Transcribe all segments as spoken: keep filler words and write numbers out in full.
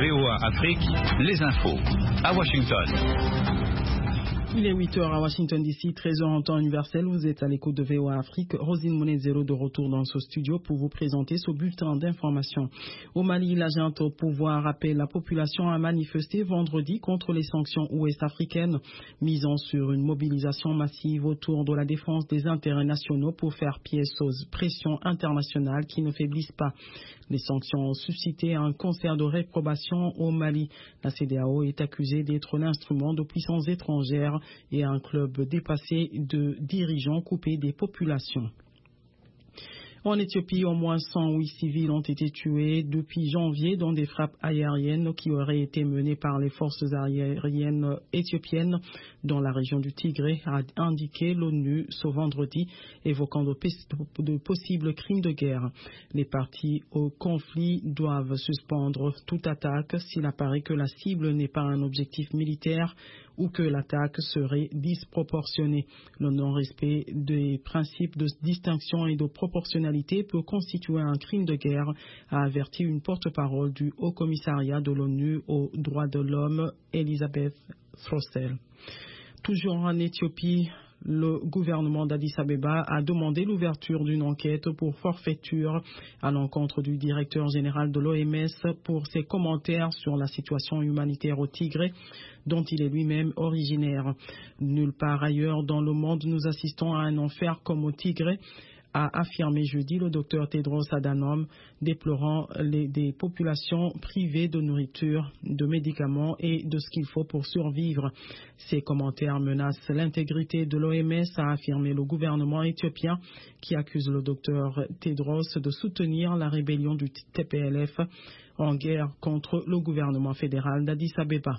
V O A Afrique, les infos à Washington. Il est huit heures à Washington D C, treize heures en temps universel. Vous êtes à l'écoute de V O A Afrique. Rosine Monezero de retour dans ce studio pour vous présenter ce bulletin d'information. Au Mali, la junte au pouvoir appelle la population à manifester vendredi contre les sanctions ouest-africaines, misant sur une mobilisation massive autour de la défense des intérêts nationaux pour faire pièce aux pressions internationales qui ne faiblissent pas. Les sanctions ont suscité un concert de réprobation au Mali. La C D A O est accusée d'être l'instrument de puissances étrangères et un club dépassé de dirigeants coupés des populations. En Éthiopie, au moins cent huit civils ont été tués depuis janvier dans des frappes aériennes qui auraient été menées par les forces aériennes éthiopiennes dans la région du Tigré, a indiqué l'ONU ce vendredi, évoquant de, de possibles crimes de guerre. Les parties au conflit doivent suspendre toute attaque s'il apparaît que la cible n'est pas un objectif militaire ou que l'attaque serait disproportionnée. Le non-respect des principes de distinction et de proportionnalité peut constituer un crime de guerre, a averti une porte-parole du Haut-Commissariat de l'ONU aux droits de l'homme, Elisabeth Throssell. Toujours en Éthiopie, le gouvernement d'Addis Abeba a demandé l'ouverture d'une enquête pour forfaiture à l'encontre du directeur général de l'O M S pour ses commentaires sur la situation humanitaire au Tigré, dont il est lui-même originaire. Nulle part ailleurs dans le monde nous assistons à un enfer comme au Tigré, a affirmé jeudi le docteur Tedros Adhanom, déplorant les, des populations privées de nourriture, de médicaments et de ce qu'il faut pour survivre. Ces commentaires menacent l'intégrité de l'O M S, a affirmé le gouvernement éthiopien, qui accuse le docteur Tedros de soutenir la rébellion du T P L F en guerre contre le gouvernement fédéral d'Addis Abeba.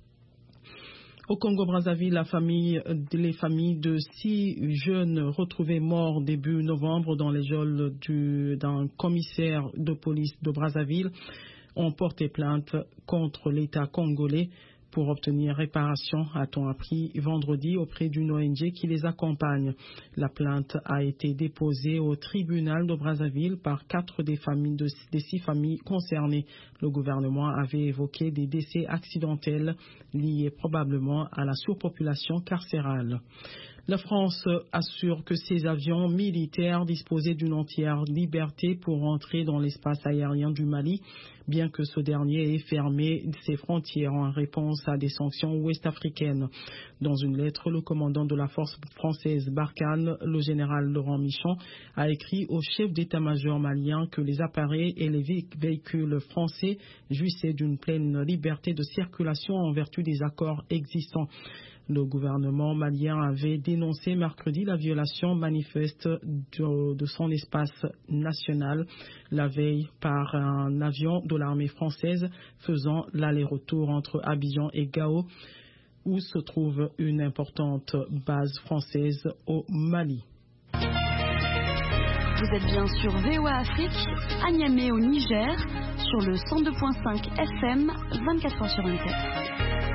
Au Congo-Brazzaville, la famille, les familles de six jeunes retrouvés morts début novembre dans les geôles du, d'un commissaire de police de Brazzaville ont porté plainte contre l'État congolais pour obtenir réparation, a-t-on appris vendredi auprès d'une O N G qui les accompagne. La plainte a été déposée au tribunal de Brazzaville par quatre des, familles de, des six familles concernées. Le gouvernement avait évoqué des décès accidentels liés probablement à la surpopulation carcérale. La France assure que ses avions militaires disposaient d'une entière liberté pour entrer dans l'espace aérien du Mali, bien que ce dernier ait fermé ses frontières en réponse à des sanctions ouest-africaines. Dans une lettre, le commandant de la force française Barkhane, le général Laurent Michon, a écrit au chef d'état-major malien que les appareils et les véhicules français jouissaient d'une pleine liberté de circulation en vertu des accords existants. Le gouvernement malien avait dénoncé mercredi la violation manifeste de, de son espace national la veille par un avion de l'armée française faisant l'aller-retour entre Abidjan et Gao, où se trouve une importante base française au Mali. Vous êtes bien sur V O A Afrique, à Niamey au Niger, sur le cent deux virgule cinq F M, vingt-quatre heures sur vingt-quatre.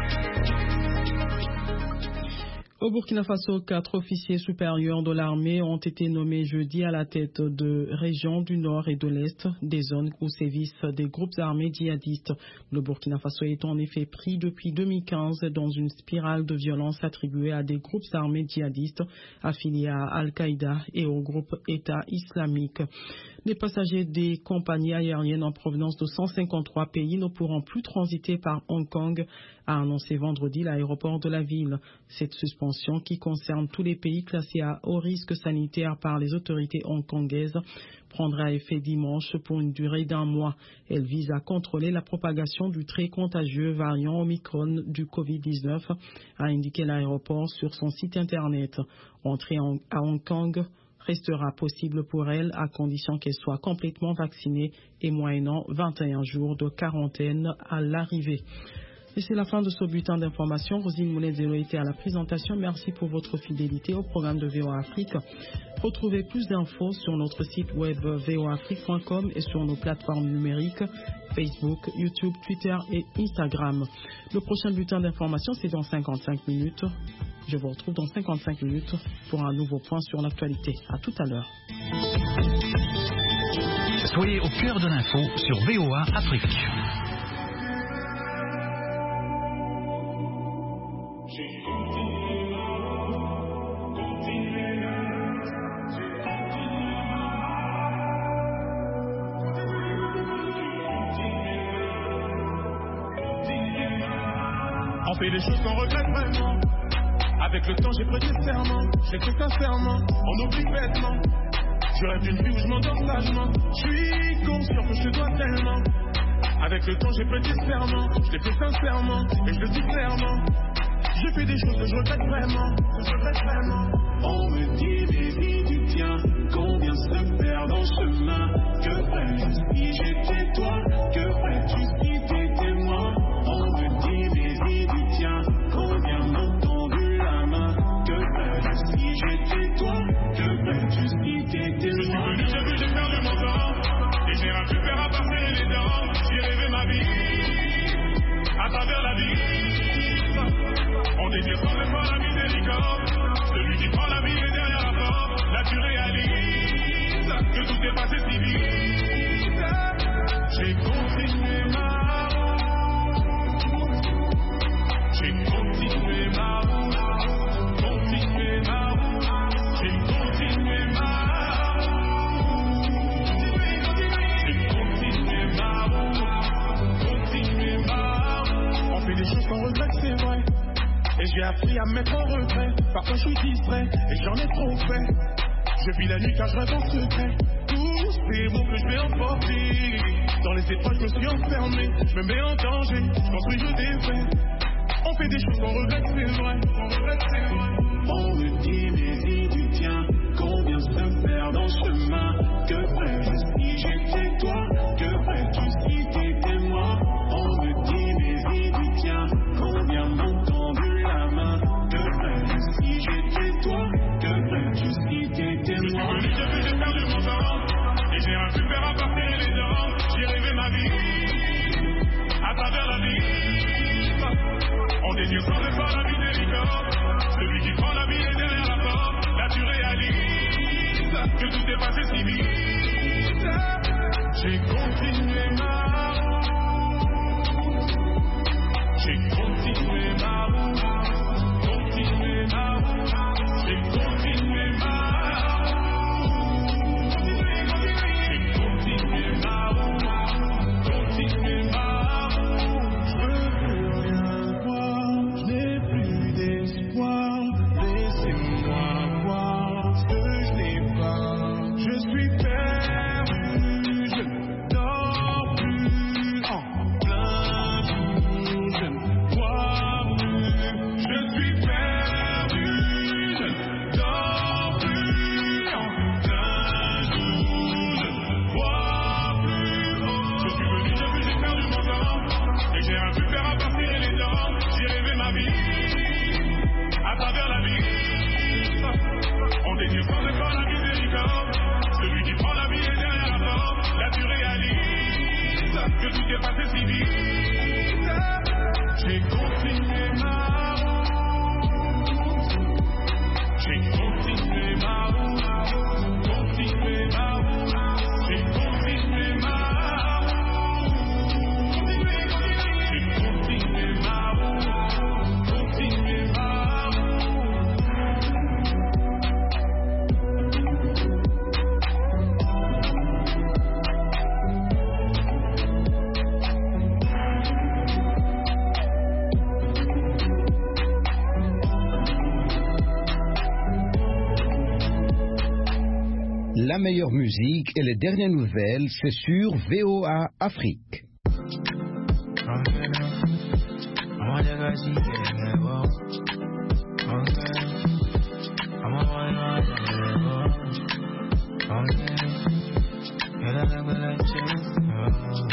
Au Burkina Faso, quatre officiers supérieurs de l'armée ont été nommés jeudi à la tête de régions du nord et de l'est, des zones où sévissent des groupes armés djihadistes. Le Burkina Faso est en effet pris depuis deux mille quinze dans une spirale de violence attribuée à des groupes armés djihadistes affiliés à Al-Qaïda et au groupe État islamique. Les passagers des compagnies aériennes en provenance de cent cinquante-trois pays ne pourront plus transiter par Hong Kong, a annoncé vendredi l'aéroport de la ville. Cette suspension, qui concerne tous les pays classés à haut risque sanitaire par les autorités hongkongaises, prendra effet dimanche pour une durée d'un mois. Elle vise à contrôler la propagation du très contagieux variant Omicron du covid dix-neuf, a indiqué l'aéroport sur son site internet. Entrée à Hong Kong restera possible pour elle à condition qu'elle soit complètement vaccinée et moyennant vingt et un jours de quarantaine à l'arrivée. Et c'est la fin de ce bulletin d'information. Rosine Moulin-Zélo était à la présentation. Merci pour votre fidélité au programme de V O A Afrique. Retrouvez plus d'infos sur notre site web v o afrique point com et sur nos plateformes numériques Facebook, YouTube, Twitter et Instagram. Le prochain bulletin d'information, c'est dans cinquante-cinq minutes. Je vous retrouve dans cinquante-cinq minutes pour un nouveau point sur l'actualité. À tout à l'heure. Soyez au cœur de l'info sur V O A Afrique. On fait les choses qu'on regrette vraiment. Avec le temps j'ai prêté serment, j'ai fait sincèrement, on oublie bêtement. Je rêve d'une vie où je m'endors sagement. Je suis conscient que je te dois tellement. Avec le temps j'ai prêté serment, je l'ai fait sincèrement, et je le dis clairement. J'ai fait des choses que je regrette vraiment, que je regrette vraiment. On me dit baby du tien, combien se perd dans le chemin. Que ferais-tu si j'étais toi, que ferais-tu si t'étais moi. On me dit baby du tien, combien m'ont tendu la main. Que ferais-tu si j'étais toi, que ferais-tu si t'étais moi. Je suis venu, j'ai vu, j'ai perdu mon temps, et j'ai rien pu faire à part serrer les dents. J'ai rêvé ma vie, à travers la vie. On désire sans effort la miséricorde. Celui qui prend la vie est derrière la porte. Là tu réalises que tout est passé si vite. J'ai continué ma route. J'ai continué ma route. Continué ma route. J'ai continué ma route. J'ai continué ma route. Continué ma route. On fait des choses qu'on regrette, c'est vrai. Et j'ai appris à me mettre en retrait. Parfois je suis distrait et j'en ai trop fait. Je vis la nuit car je rêve en secret. Tous ces mots que je vais emporter. Dans les étoiles je me suis enfermé. Je me mets en danger, je construis, je défais. On fait des choses qu'on regrette, c'est vrai. On regrette, c'est vrai. On me dit mais y du tien, combien se perd dans le chemin. Que ferais-tu si j'étais toi, que ferais-tu si t'étais moi. On me dit mais y du tien, combien m'ont tendu la main. Que ferais-tu si j'étais toi, que ferais-tu si t'étais moi. Je suis venu, j'ai vu, j'ai perdu mon temps, et j'ai rien pu faire à part serrer les dents. J'ai rêvé ma vie, à travers la vie. On désire sans effort la miséricorde. Celui qui prend la vie est derrière la porte. Là tu réalises que tout est passé si vite. J'ai continué ma route. J'ai continué ma route. Continué ma route. J'ai continué ma route. J'ai continué ma route. Continué ma route. Je veux plus rien voir. Je n'ai plus d'espoir. Laissez-moi voir ce que je n'ai pas. Je suis perdu. Je ne dors plus en plein jour. Je ne vois plus. Je suis perdu. Je ne dors plus en plein jour. Je ne vois plus. Je suis venu, j'ai vu, j'ai perdu mon temps, et j'ai rien pu faire à part serrer les dents. J'ai rêvé ma vie, à travers la vie. On désire sans effort la miséricorde. Celui qui prend la vie est derrière la porte. Là tu réalises que tout est passé si vite. J'ai continué ma route. J'ai continué ma route. Continué ma route. J'ai continué ma route. J'ai continué ma route. Continué ma route. La meilleure musique et les dernières nouvelles, c'est sur V O A Afrique. I'm